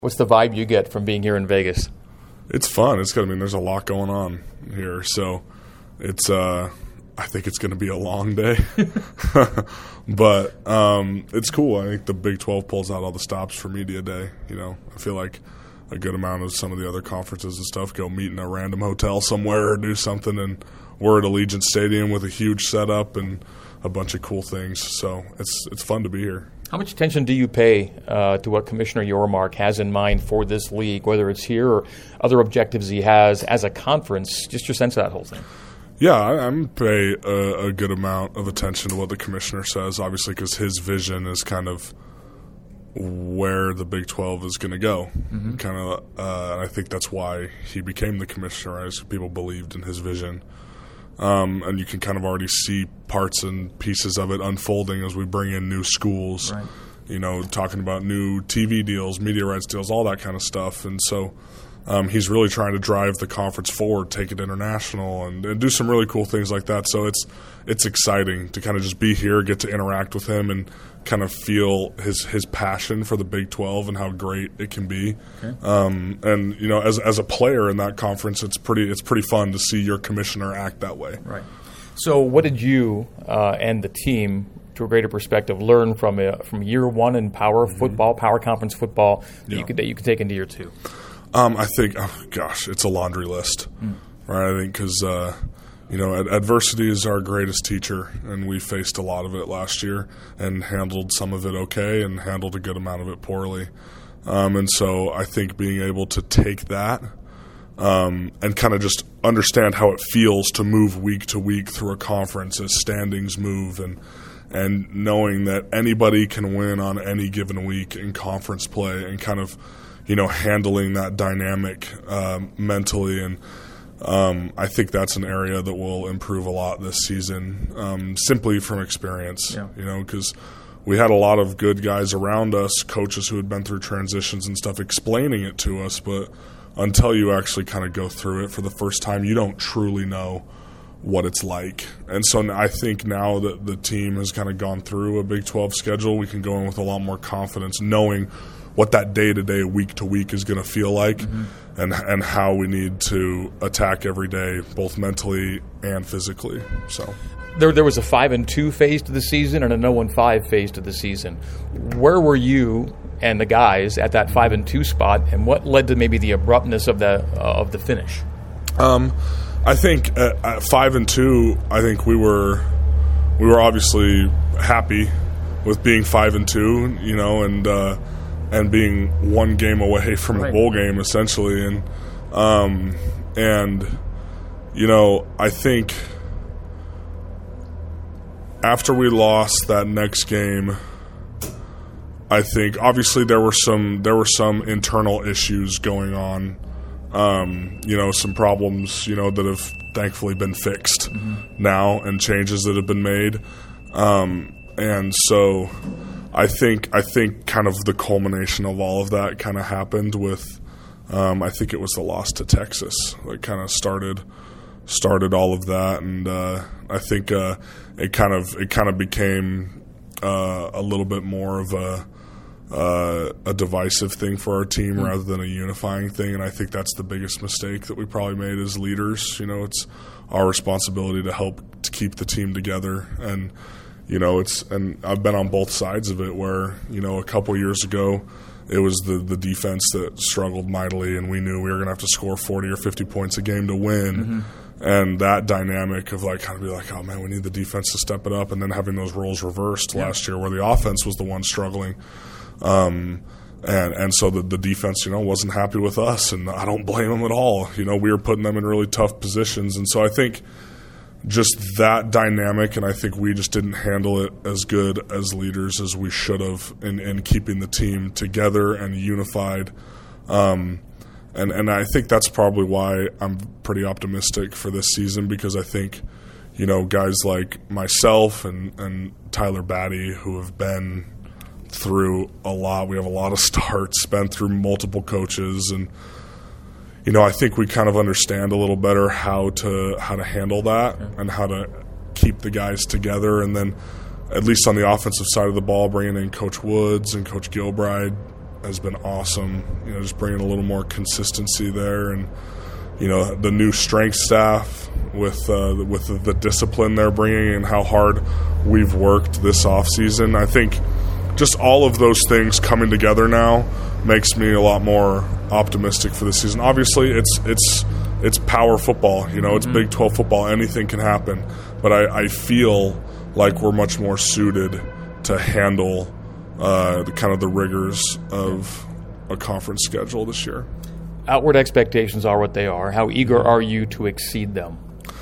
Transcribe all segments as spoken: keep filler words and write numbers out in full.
What's the vibe you get from being here in Vegas? It's fun. It's good. I mean, there's a lot going on here, so it's. Uh, I think it's going to be a long day, but um, it's cool. I think the Big twelve pulls out all the stops for media day. You know, I feel like a good amount of some of the other conferences and stuff go meet in a random hotel somewhere or do something, and we're at Allegiant Stadium with a huge setup and a bunch of cool things. So it's it's fun to be here. How much attention do you pay uh, to what Commissioner Yormark has in mind for this league, whether it's here or other objectives he has as a conference? Just your sense of that whole thing. Yeah, I, I pay a, a good amount of attention to what the commissioner says, obviously, because his vision is kind of where the Big twelve is going to go. Mm-hmm. Kind of, uh, I think that's why he became the commissioner, right? As people believed in his vision. Um, and you can kind of already see parts and pieces of it unfolding as we bring in new schools, right. You know, talking about new T V deals, media rights deals, all that kind of stuff. And so um, he's really trying to drive the conference forward, take it international, and, and do some really cool things like that. So it's it's exciting to kind of just be here, get to interact with him, and kind of feel his his passion for the Big twelve and how great it can be. Okay. Um, and you know, as as a player in that conference, it's pretty it's pretty fun to see your commissioner act that way. Right. So, what did you uh, and the team, to a greater perspective, learn from uh, from year one in power mm-hmm. football, power conference football that yeah. you could that you could take into year two? Um, I think, oh, gosh, it's a laundry list, mm. right? I think because. Uh, You know, adversity is our greatest teacher, and we faced a lot of it last year and handled some of it okay and handled a good amount of it poorly. Um, and so I think being able to take that um, and kind of just understand how it feels to move week to week through a conference as standings move, and and knowing that anybody can win on any given week in conference play, and kind of, you know, handling that dynamic um, mentally. And Um, I think that's an area that will improve a lot this season, um, simply from experience. Yeah. You know, because we had a lot of good guys around us, coaches who had been through transitions and stuff, explaining it to us. But until you actually kind of go through it for the first time, you don't truly know what it's like. And so I think now that the team has kind of gone through a Big twelve schedule, we can go in with a lot more confidence, knowing what that day-to-day, week-to-week is going to feel like, mm-hmm. and and how we need to attack every day, both mentally and physically. So there there was a five and two phase to the season and a no and five phase to the season. Where were you and the guys at that five and two spot, and what led to maybe the abruptness of the uh, of the finish? Um, I think at, at five and two, I think we were we were obviously happy with being five and two, you know, and. Uh, and being one game away from right. a bowl game, essentially. And, um, and you know, I think after we lost that next game, I think obviously there were some there were some internal issues going on, um, you know, some problems, you know, that have thankfully been fixed mm-hmm. now, and changes that have been made. Um, and so I think I think kind of the culmination of all of that kind of happened with, um, I think it was the loss to Texas that kind of started started all of that, and uh, I think uh, it kind of it kind of became uh, a little bit more of a uh, a divisive thing for our team mm-hmm. rather than a unifying thing, and I think that's the biggest mistake that we probably made as leaders. You know, it's our responsibility to help to keep the team together. And you know, it's and I've been on both sides of it where, you know, a couple years ago it was the, the defense that struggled mightily, and we knew we were going to have to score forty or fifty points a game to win. Mm-hmm. And that dynamic of like kind of be like, oh, man, we need the defense to step it up, and then having those roles reversed yeah. last year where the offense was the one struggling. Um, and and so the, the defense, you know, wasn't happy with us, and I don't blame them at all. You know, we were putting them in really tough positions. And so I think just that dynamic, and I think we just didn't handle it as good as leaders as we should have in, in keeping the team together and unified. Um, and, and I think that's probably why I'm pretty optimistic for this season, because I think, you know, guys like myself and, and Tyler Batty, who have been through a lot, we have a lot of starts, been through multiple coaches, and you know, I think we kind of understand a little better how to how to handle that and how to keep the guys together. And then, at least on the offensive side of the ball, bringing in Coach Woods and Coach Gilbride, has been awesome. You know, just bringing a little more consistency there, and you know, the new strength staff with uh, with the, the discipline they're bringing and how hard we've worked this off season. I think just all of those things coming together now makes me a lot more optimistic for the season. Obviously, it's it's it's power football. You know, it's mm-hmm. Big twelve football. Anything can happen, but I, I feel like we're much more suited to handle uh, the kind of the rigors of a conference schedule this year. Outward expectations are what they are. How eager are you to exceed them?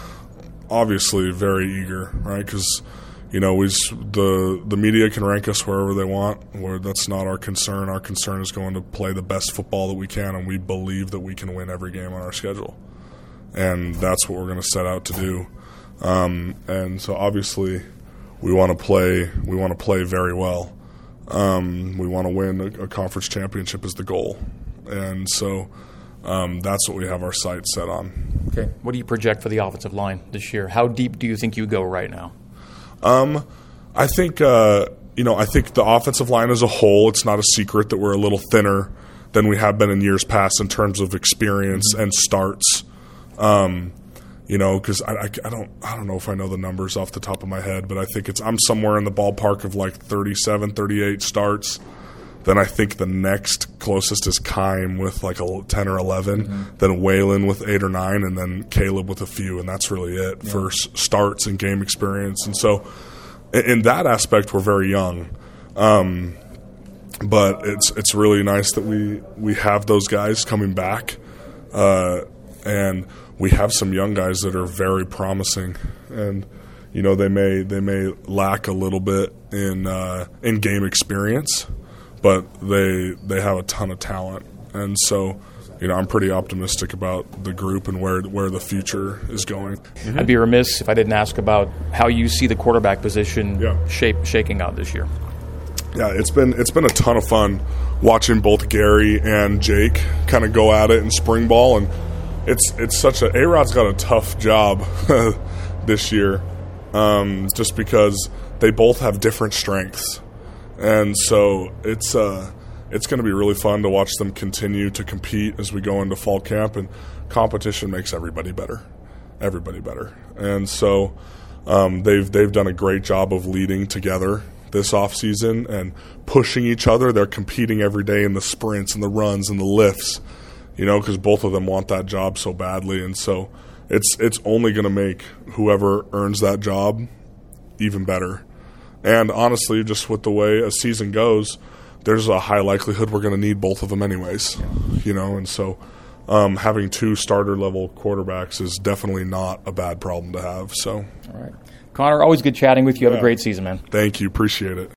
Obviously, very eager, right? Because you know, we the the media can rank us wherever they want. Where that's not our concern. Our concern is going to play the best football that we can, and we believe that we can win every game on our schedule, and that's what we're going to set out to do. Um, and so, obviously, we want to play. We want to play very well. Um, we want to win a, a conference championship is the goal, and so. Um, that's what we have our sights set on. Okay. What do you project for the offensive line this year? How deep do you think you go right now? Um, I think uh, you know. I think the offensive line as a whole. It's not a secret that we're a little thinner than we have been in years past in terms of experience mm-hmm. and starts. Um, you know, because I, I, I don't I don't know if I know the numbers off the top of my head, but I think it's I'm somewhere in the ballpark of like thirty-seven, thirty-eight starts. Then I think the next closest is Kime with like a ten or eleven, mm-hmm. then Waylon with eight or nine, and then Caleb with a few, and that's really it yeah. for starts and game experience. And so in that aspect, we're very young. Um, but it's it's really nice that we, we have those guys coming back, uh, and we have some young guys that are very promising. And you know, they may they may lack a little bit in uh, in game experience, but they they have a ton of talent, and so you know I'm pretty optimistic about the group and where where the future is going. Mm-hmm. I'd be remiss if I didn't ask about how you see the quarterback position yeah. shape shaking out this year. Yeah, it's been it's been a ton of fun watching both Gary and Jake kind of go at it in spring ball, and it's it's such a A-Rod's got a tough job this year, um, just because they both have different strengths. And so it's uh, it's going to be really fun to watch them continue to compete as we go into fall camp. And competition makes everybody better, everybody better. And so um, they've they've done a great job of leading together this off season and pushing each other. They're competing every day in the sprints and the runs and the lifts, you know, because both of them want that job so badly. And so it's it's only going to make whoever earns that job even better. And honestly, just with the way a season goes, there's a high likelihood we're going to need both of them anyways, you know. And so um, having two starter-level quarterbacks is definitely not a bad problem to have. So, all right. Connor, always good chatting with you. Have yeah. a great season, man. Thank you. Appreciate it.